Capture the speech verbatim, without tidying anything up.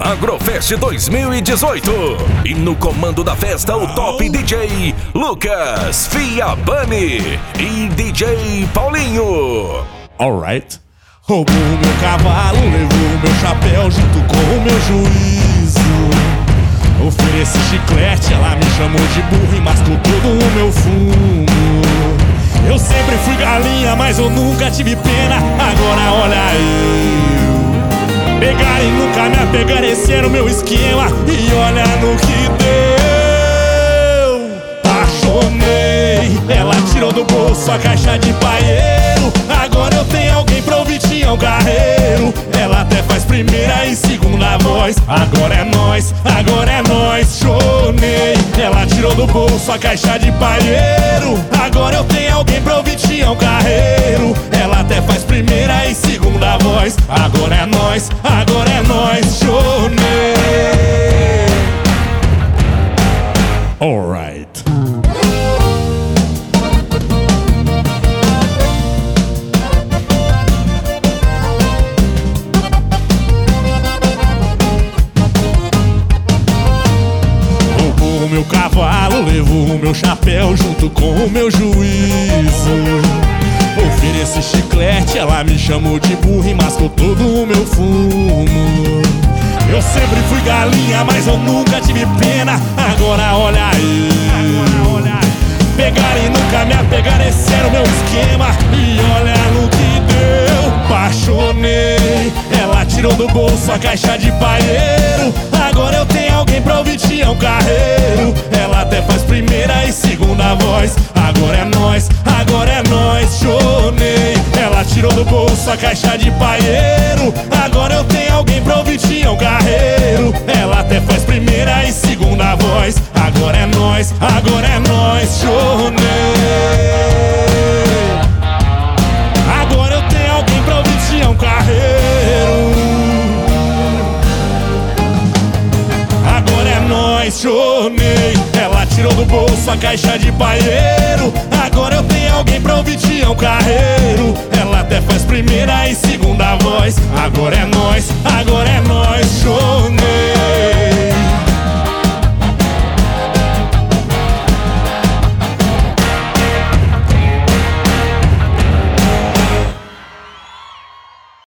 Agrofest dois mil e dezoito. E no comando da festa, o top D J Lucas Fiabani e D J Paulinho. Alright. Roubou meu cavalo, levou meu chapéu junto com o meu juízo. Ofereci chiclete, ela me chamou de burro e mascou todo o meu fumo. Eu sempre fui galinha, mas eu nunca tive pena. Agora olha eu. Pegar e nunca me apegar, esse era o meu esquema. E olha no que deu. Apaixonei, ela tirou do bolso a caixa de paieiro. Agora eu tenho alguém pra ouvir Tião Carreiro. Ela até faz primeira e segunda voz. Agora é nós, agora é nós. Chonei, ela tirou do bolso a caixa de paieiro. Agora eu tenho alguém pra ouvir Tião Carreiro. Ela até faz primeira e segunda voz. Agora é nós, agora é nós. Chonei. Alright. O meu cavalo levou o meu chapéu junto com o meu juízo. Ofereci chiclete, ela me chamou de burro e mascou todo o meu fumo. Eu sempre fui galinha, mas eu nunca tive pena. Agora olha eu. Pegar e nunca me apegar, esse era o meu esquema. E olha no que deu. Apaixonei, ela tirou do bolso a caixa de paieiro. Agora eu tenho alguém pra ouvir Tião Carreiro. Ela até faz primeira e segunda voz. Agora é nós, agora é nós. Chonei, ela tirou do bolso a caixa de paieiro. Agora eu tenho alguém pra ouvir Tião Carreiro. Ela até faz primeira e segunda voz. Agora é nós, agora é nós. Chonei. Agora eu tenho alguém pra ouvir Tião Carreiro. Agora é nós. Chonei, ela tirou do bolso a caixa de paieiro. Agora eu tenho alguém pra ouvir Tião Carreiro. Ela até faz primeira e segunda voz. Agora é nós, agora é nós. Chonei.